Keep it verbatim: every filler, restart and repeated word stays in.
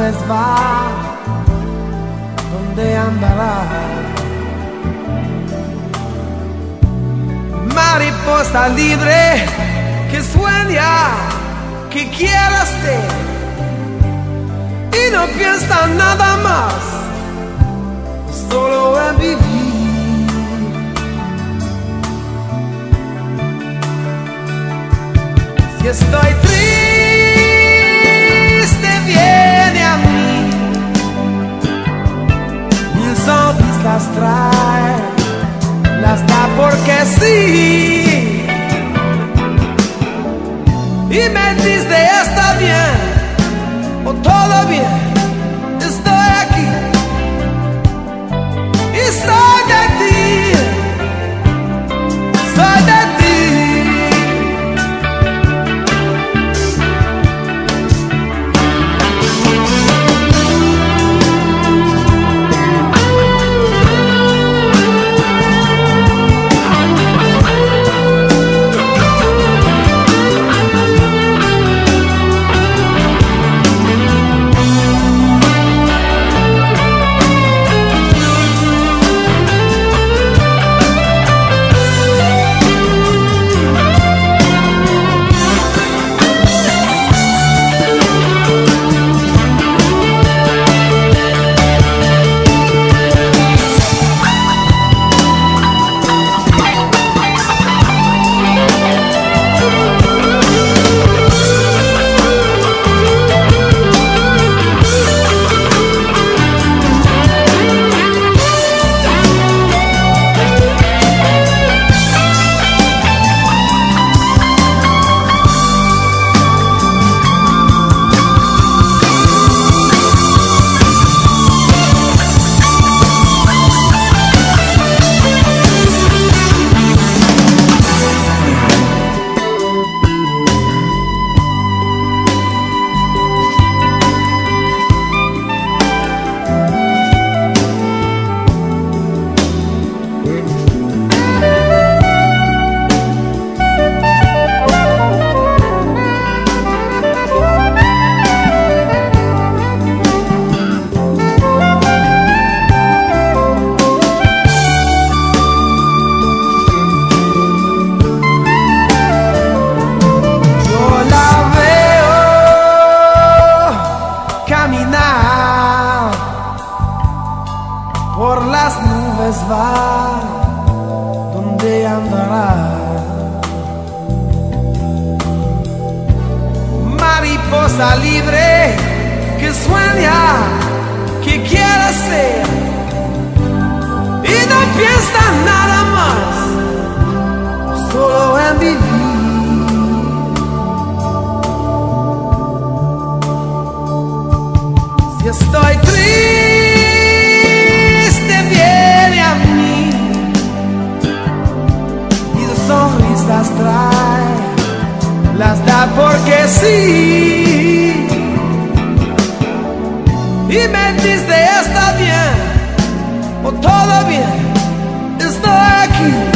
nubes va, ¿dónde andará? Mariposa libre que sueña, que quiere ser y no piensa nada más, solo en vivir. Si estoy triste, viene a mí, mil sonrisas trae, las da porque sí, y me dice está bien o todo bien, estoy aquí y soy de ti, soy de ti. Por las nubes va, ¿dónde andará? Mariposa libre que sueña, que quiere ser y no piensa nada más, solo en vivir. Si estoy triste, viene a mí, mis sonrisas trae, las da porque sí, y me dice está bien o todo bien, estoy aquí.